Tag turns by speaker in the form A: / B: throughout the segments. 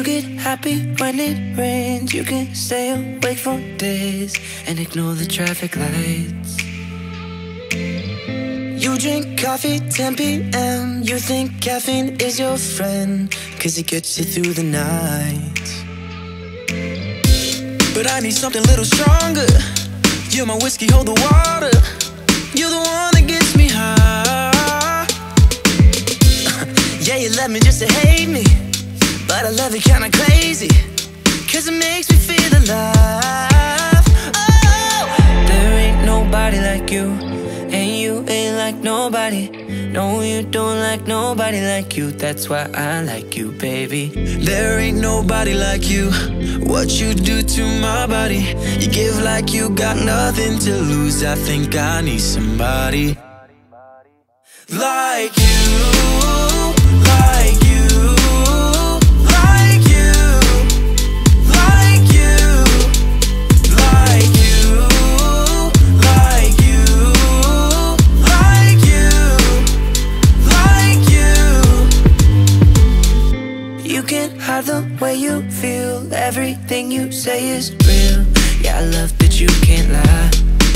A: get happy when it rains. You can stay awake for days and ignore the traffic lights. You drink coffee 10 p.m. You think caffeine is your friend, 'cause it gets you through the night. But I need something a little stronger. You're my whiskey, hold the water. You're the one that gets me high. Yeah, you love me just to hate me, but I love you kinda crazy, 'cause it makes me feel alive. Oh, there ain't nobody like you, and you ain't like nobody. No, you don't like nobody like you. That's why I like you, baby. There ain't nobody like you. What you do to my body, you give like you got nothing to lose. I think I need somebody like you, like you, like you, like you, like you, like you, like you, like you. You can't hide the way you feel. Everything you say is real. Yeah, I love that you can't lie.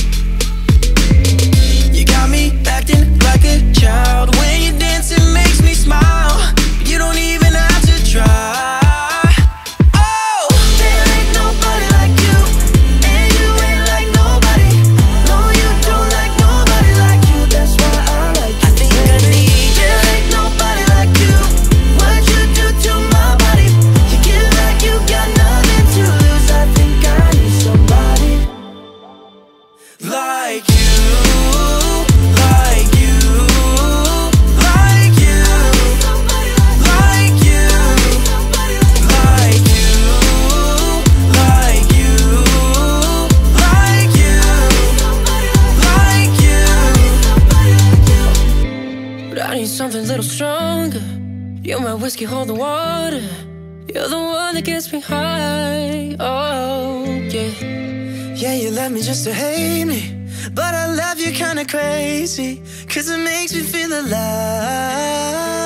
A: You got me acting like a child. When you dance it makes me smile. You don't even have to try. Oh, there ain't nobody like you, and you ain't like nobody. No, you don't like nobody like you. That's why I like you. I think I need you. There ain't nobody like you. What you do to my body, you give like you got nothing to lose. I think I need somebody like you. Something a little stronger. You're my whiskey, hold the water. You're the one that gets me high. Oh, yeah. Yeah, you love me just to hate me, but I love you kinda crazy, 'cause it makes me feel alive.